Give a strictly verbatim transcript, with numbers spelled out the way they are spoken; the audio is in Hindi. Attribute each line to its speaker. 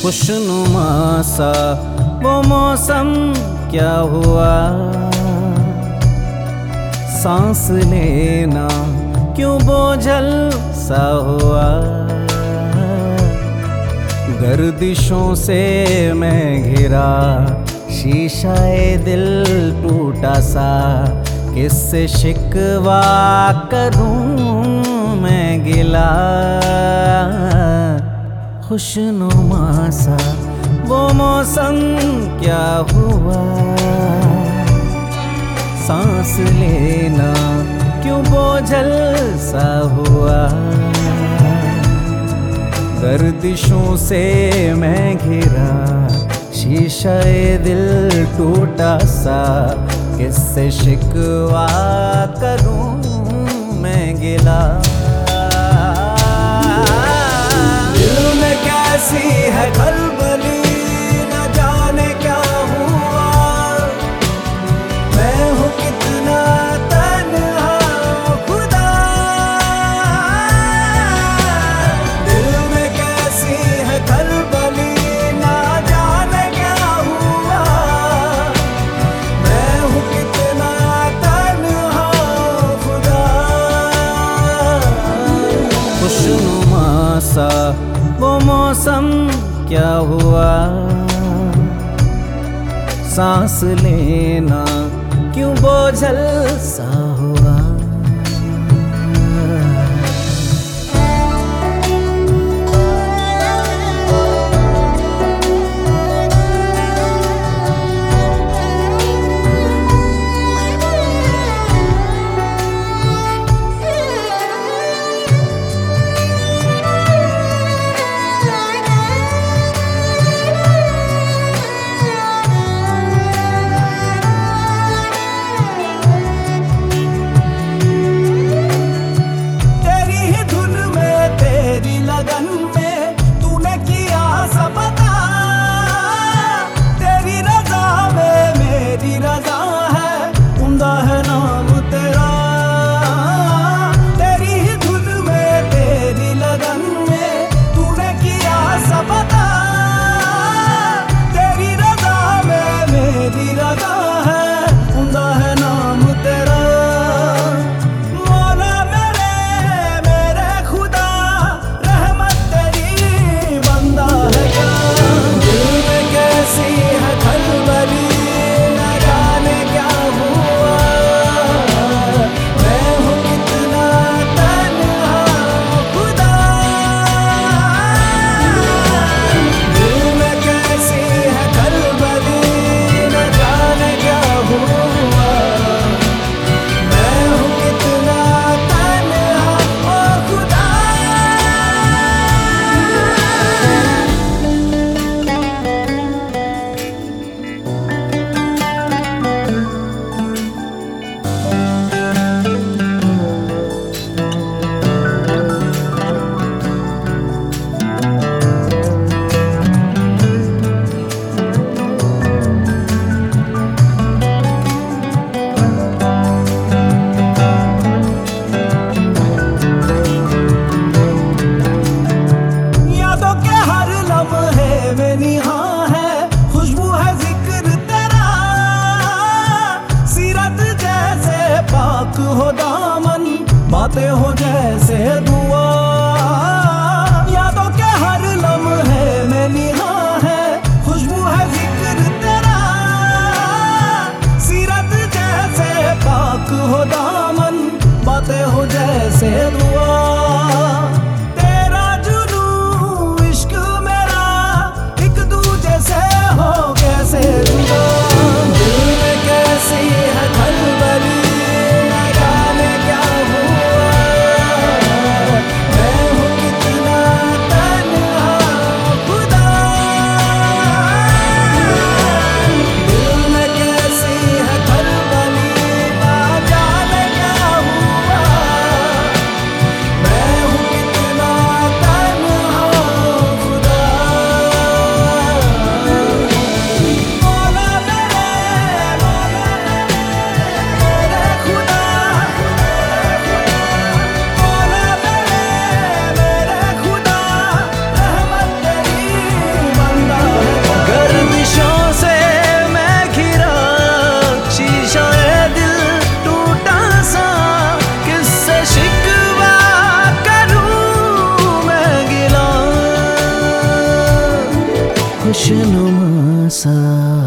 Speaker 1: खुशनुमा सा वो मौसम क्या हुआ, सांस लेना क्यों बोझल सा हुआ। गर्दिशों से मैं घिरा, शीशाए दिल टूटा सा, किससे शिकवा करूं मैं गिला। खुशनुमा सा वो मौसम क्या हुआ, सांस लेना क्यों बोझल सा हुआ। गर्दिशों से मैं घिरा, शीशाए दिल टूटा सा, किससे शिकवा करूं मैं गिला। दिल में कैसी है खलबली, न जाने क्या हुआ। मैं हूँ कितना तन्हा खुदा। दिल में कैसी है खलबली, न जाने क्या हुआ। मैं हूँ कितना तन्हा खुदा। खुशनुमा सा वो मौसम क्या हुआ, सांस लेना क्यों बोझल सा हुआ। हो दामन, बातें हो जैसे दुआ। यादों के हर लम्हे में निहा है, खुशबू है जिक्र तेरा। सीरत जैसे पाक हो दामन, बातें हो जैसे दुआ। तेरा जुनून इश्क मेरा, एक दूजे से हो कैसे जुदा। दिल में कैसी है खलबली, न जाने क्या हुआ। मैं नक्श नुमा सा।